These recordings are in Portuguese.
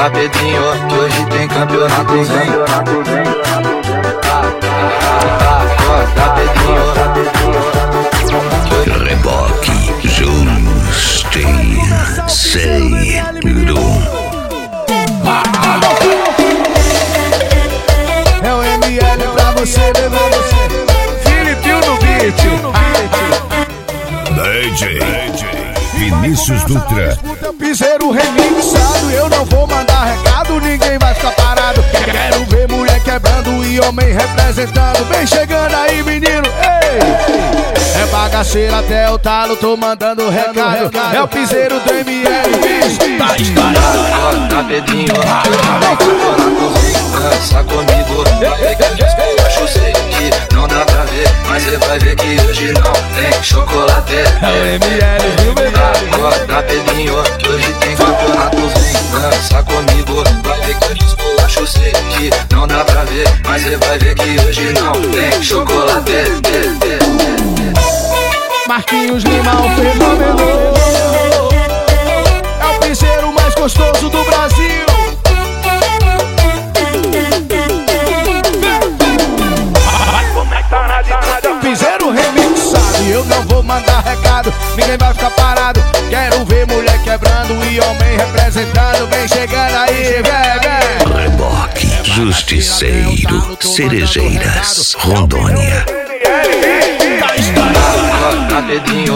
Acorda Pedrinho, que hoje tem campeonato, vem. Acorda Pedrinho. Reboque Justiceiro. É o ML pra você, bebê. Filipinho no beat. DJ Vinícius Dutra. Piseiro remixado, eu não vou mandar recado, ninguém vai ficar parado. Quero ver mulher quebrando e homem representando. Vem chegando aí, menino, ei! É bagaceira até o talo, tô mandando recado. É o piseiro do ML, bicho, tá estourado. Acorda Pedrinho, dança comigo. Vai ver que eu acho sei que não dá pra ver, mas você vai ver que hoje não tem chocolate. É o ML, viu, bebê? Acorda Pedrinho, que hoje tem campeonato, vem. Dança comigo, vai ver que eu acho sei que não dá pra ver, mas você vai ver que hoje não tem chocolate. Marquinhos Lima, o fenômeno. É o piseiro mais gostoso do Brasil. Piseiro remixado, eu não vou mandar recado, ninguém vai ficar parado. Quero ver mulher quebrando e homem representando. Vem chegando aí, vem. Reboque Justiceiro, Cerejeiras, Rondônia. Acorda Pedrinho,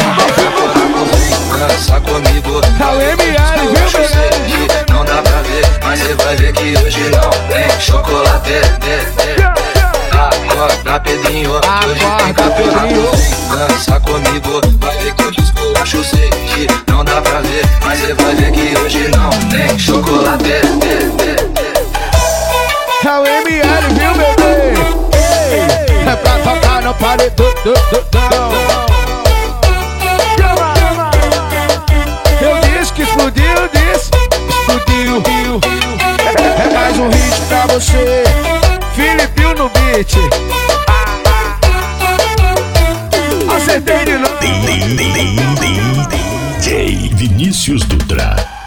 dança comigo. É o ML, viu, bebê? Não dá pra ver, mas você vai ver que hoje não tem chocolate. Acorda Pedrinho, hoje tem campeonato, vem. Dança comigo, vai ver que eu acho sei que não dá pra ver, mas você vai ver que hoje não tem chocolate. É o ML, viu, bebê? É pra tocar no paredão. Eu disse que explodiu, explodiu. É mais um hit pra você, Filipinho no beat. Acertei de novo. DJ Vinícius Dutra.